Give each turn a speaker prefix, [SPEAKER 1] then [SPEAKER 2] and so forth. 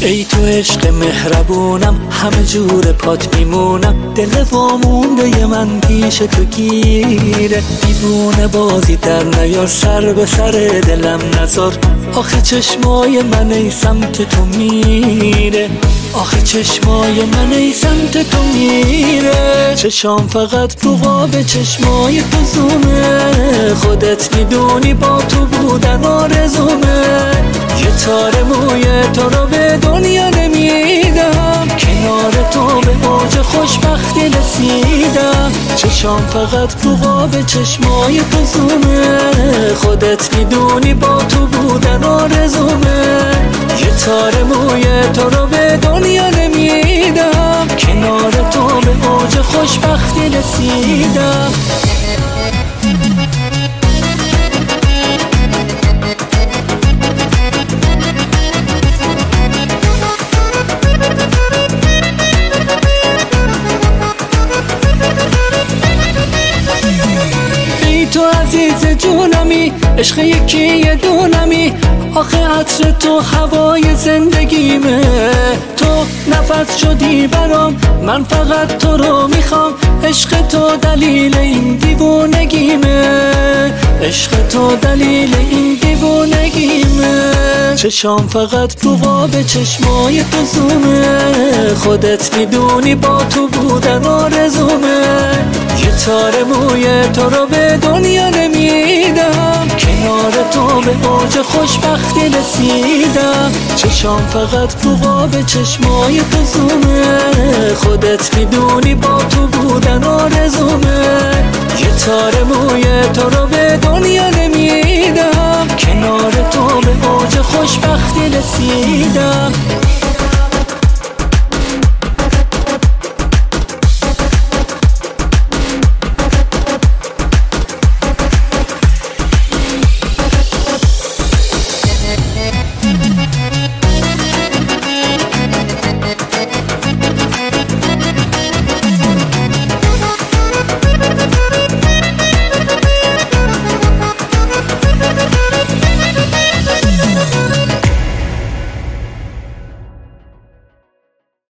[SPEAKER 1] ای تو عشق مهربونم، همه جور پات میمونم. دل وامونده من پیش تو گیره، دیوونه بازی در نیار، سر به سر دلم نزار. آخه چشمای من ای سمت تو میره، آخه چشمای من ای سمت تو میره. چشام فقط رو قاب چشمای تو زومه، خودت میدونی با تو بودن آرزومه. یه تار موی تو رو به دنیا نمیدم، کنار تو به اوج خوشبختی رسیدم. چشام فقط رو قاب چشمای تو زومه، خودت میدونی با تو بودن آرزومه. یه تار موی تو رو به دنیا نمیدم، کنار تو به اوج خوشبختی رسیدم. تو عزیز جونمی، عشق یکی دونمی. آخه عطر تو هوای زندگیمه، تو نفس شدی برام، من فقط تو رو میخوام. عشق تو دلیل این دیوونگیمه، عشق تو دلیل این دیوونگیمه. چشام فقط رو قاب چشمای تو زومه، خودت میدونی با تو بودن آرزومه. یه تار موی تو رو به دنیا نمیدم، کنار تو به اوج خوشبختی رسیدم. چشام فقط رو قاب چشمای تو زومه، خودت میدونی با تو بودن آرزومه. یه تار موی تو رو به دنیا نمیدم، کنار تو به اوج خوشبختی رسیدم.